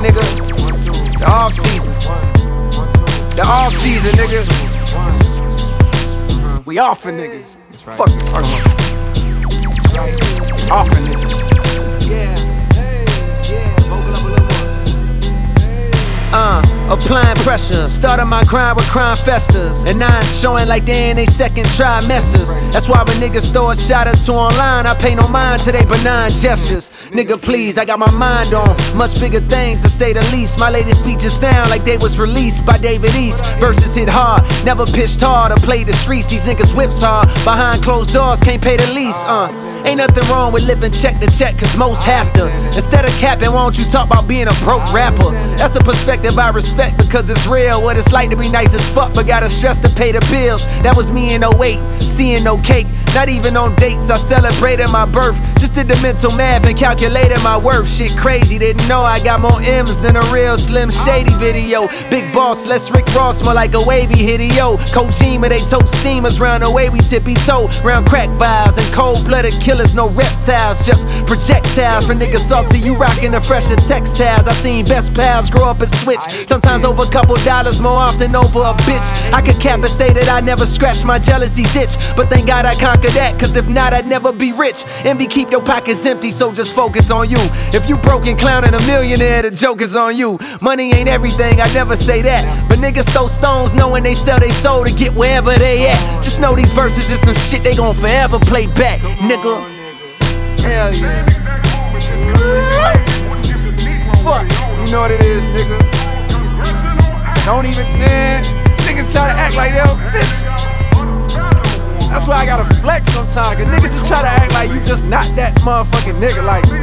nigga. The off season. The off season, nigga. We offin' niggas. Fuck you talking about. Offin' niggas. Applying pressure, started my grind with crime festers, and now I'm showing like they in they second trimesters. That's why when niggas throw a shot or two online, I pay no mind to they benign gestures. Nigga please, I got my mind on much bigger things to say the least. My latest speeches sound like they was released by David East. Verses hit hard, never pitched hard or played the streets. These niggas whips hard, behind closed doors can't pay the lease. Ain't nothing wrong with living check to check, cause most have to. Instead of capping, why don't you talk about being a broke rapper? That's a perspective I respect because it's real. What it's like to be nice as fuck, but gotta stress to pay the bills. That was me in 08, seeing no cake, not even on dates. I celebrated my birth, just did the mental math and calculated my worth. Shit crazy, didn't know I got more M's than a real Slim Shady video. Big boss, less Rick Ross, more like a wavy hitty-yo. Kojima, they tote steamers round the way we tippy-toe. Round crack vibes and cold-blooded killers, no reptiles, just projectiles. For niggas salty, you rockin' the fresher textiles. I seen best pals grow up and switch, sometimes over a couple dollars, more often over a bitch. I could cap and say that I never scratched my jealousy's itch, but thank God I conquered that, cause if not I'd never be rich. Envy keep your pockets empty, so just focus on you. If you broke and clowning a millionaire, the joke is on you. Money ain't everything, I never say that, but niggas throw stones knowing they sell they soul to get wherever they at. Just know these verses is some shit they gon' forever play back, nigga. Hell yeah. Fuck, you know what it is, nigga. Don't even, man. Niggas try to act like they a bitch. That's why I gotta flex sometimes, cause niggas just try to act like you just not that motherfucking nigga.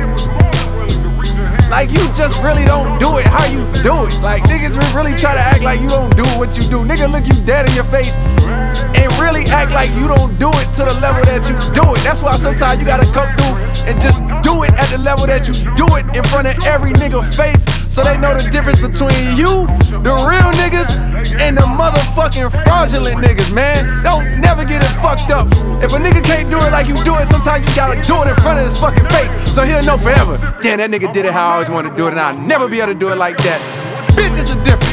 Like you just really don't do it how you do it. Like niggas really try to act like you don't do what you do. Nigga look you dead in your face and really act like you don't do it to the level that you do it. That's why sometimes you gotta come through and just do it at the level that you do it in front of every nigga face, so they know the difference between you, the real niggas, and the motherfucking fraudulent niggas, man. Don't never get it fucked up. If a nigga can't do it like you do it, sometimes you gotta do it in front of his fucking face, so he'll know forever. Damn, that nigga did it how I always wanted to do it, and I'll never be able to do it like that. Bitches are different.